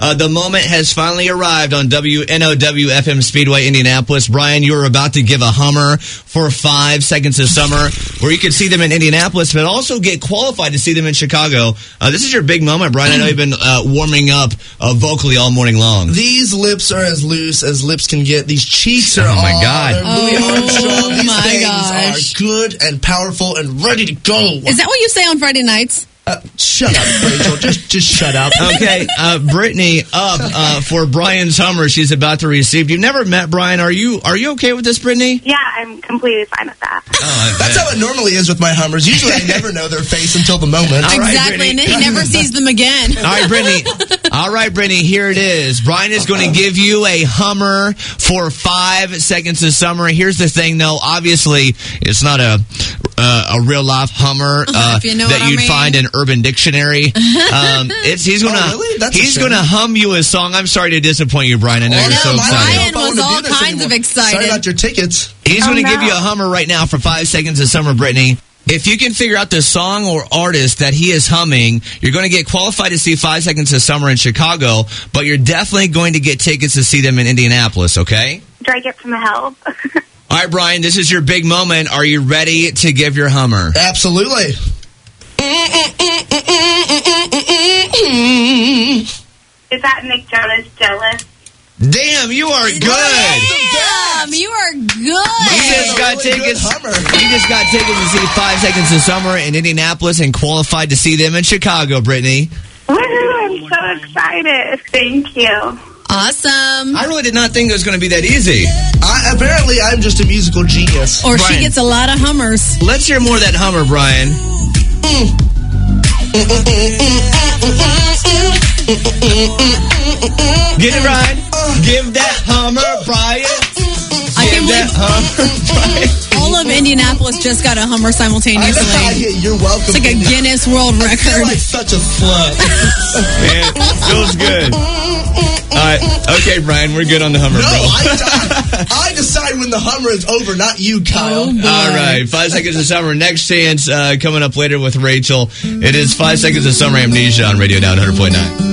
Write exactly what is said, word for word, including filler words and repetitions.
Uh, the moment has finally arrived on W N O W F M Speedway, Indianapolis. Brian, you are about to give a Hummer for five seconds of summer, where you can see them in Indianapolis, but also get qualified to see them in Chicago. Uh, this is your big moment, Brian. I know you've been uh, warming up uh, vocally all morning long. These lips are as loose as lips can get. These cheeks are oh my all, God. They're Louis Oh Armstrong. These my things gosh. are good and powerful and ready to go. Is that what you say on Friday nights? Uh, shut up, Rachel. Just just shut up. Okay, uh, Brittany, up uh, for Brian's Hummer she's about to receive. You've never met Brian. Are you Are you okay with this, Brittany? Yeah, I'm completely fine with that. Oh, That's how it normally is with my Hummers. Usually I never know their face until the moment. All right, Exactly, Brittany. and then he never sees them again. All right, Brittany. All right, Brittany, here it is. Brian is going to give you a Hummer for five seconds of summer. Here's the thing, though. Obviously, it's not a uh, a real-life Hummer uh, If you know that what I you'd mean. find in Urban Dictionary. Um, it's he's gonna Oh, really? That's a he's shame. gonna hum you a song. I'm sorry to disappoint you, Brian. I know Oh, you're no, so my- excited. I don't know Brian if I was wanna do all this kinds of anymore. excited. Sorry about your tickets. He's Oh, going to no. give you a Hummer right now for five seconds of summer, Brittany. If you can figure out the song or artist that he is humming, you're going to get qualified to see Five Seconds of Summer in Chicago, but you're definitely going to get tickets to see them in Indianapolis, okay? Do I get some help? All right, Brian, this is your big moment. Are you ready to give your Hummer? Absolutely. Is that Nick Jonas Jealous? Damn, you are good. Damn, you are You good. just got really good tickets. Hummer. You just got tickets to see Five Seconds of Summer in Indianapolis and qualified to see them in Chicago, Brittany. Woohoo, I'm so excited. Thank you. Awesome. I really did not think it was going to be that easy. I, apparently, I'm just a musical genius. Or Brian. she gets a lot of Hummers. Let's hear more of that Hummer, Brian. Get it right. Give that Hummer, Brian. I can't Give that believe Hummer, Brian. all of Indianapolis just got a Hummer I simultaneously. know, you're welcome. It's like a Guinness World I feel Record. like such a slut. Man, feels good. All right. Okay, Brian, we're good on the Hummer, No, bro. I, I decide when the Hummer is over, not you, Kyle. Oh, boy. All right, Five Seconds of Summer. Next chance uh, coming up later with Rachel. It is Five Seconds of Summer Amnesia on Radio Now one hundred point nine.